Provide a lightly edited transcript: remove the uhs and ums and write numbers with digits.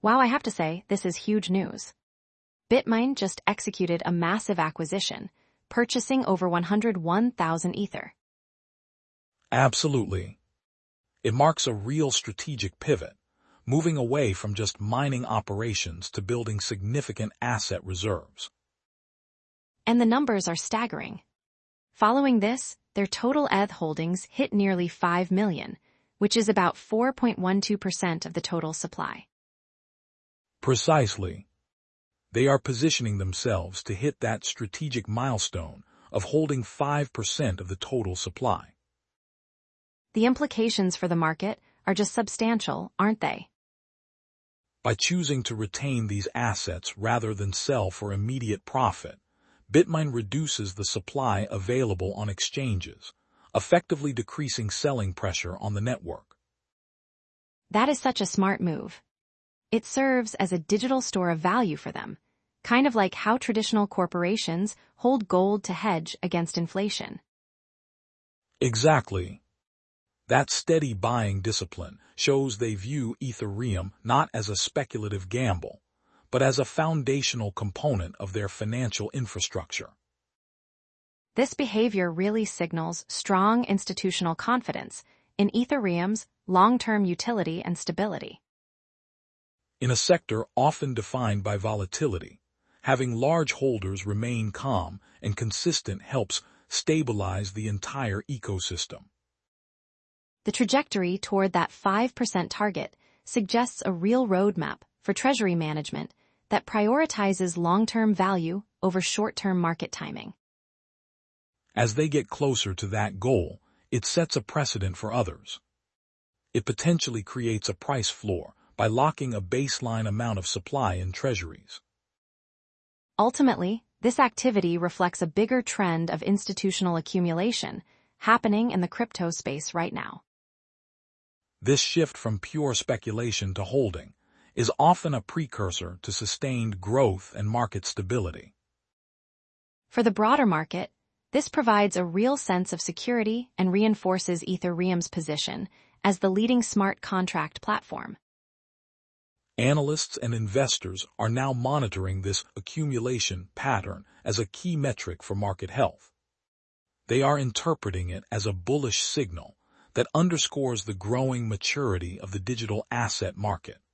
Wow, I have to say, this is huge news. Bitmain just executed a massive acquisition, purchasing over 101,000 Ether. Absolutely. It marks a real strategic pivot, moving away from just mining operations to building significant asset reserves. And the numbers are staggering. Following this, their total ETH holdings hit nearly 5 million, which is about 4.12% of the total supply. Precisely. They are positioning themselves to hit that strategic milestone of holding 5% of the total supply. The implications for the market are just substantial, aren't they? By choosing to retain these assets rather than sell for immediate profit, Bitmain reduces the supply available on exchanges, effectively decreasing selling pressure on the network. That is such a smart move. It serves as a digital store of value for them, kind of like how traditional corporations hold gold to hedge against inflation. Exactly. That steady buying discipline shows they view Ethereum not as a speculative gamble, but as a foundational component of their financial infrastructure. This behavior really signals strong institutional confidence in Ethereum's long-term utility and stability. In a sector often defined by volatility, having large holders remain calm and consistent helps stabilize the entire ecosystem. The trajectory toward that 5% target suggests a real roadmap for treasury management that prioritizes long-term value over short-term market timing. As they get closer to that goal, it sets a precedent for others. It potentially creates a price floor by locking a baseline amount of supply in treasuries. Ultimately, this activity reflects a bigger trend of institutional accumulation happening in the crypto space right now. This shift from pure speculation to holding is often a precursor to sustained growth and market stability. For the broader market, this provides a real sense of security and reinforces Ethereum's position as the leading smart contract platform. Analysts and investors are now monitoring this accumulation pattern as a key metric for market health. They are interpreting it as a bullish signal that underscores the growing maturity of the digital asset market.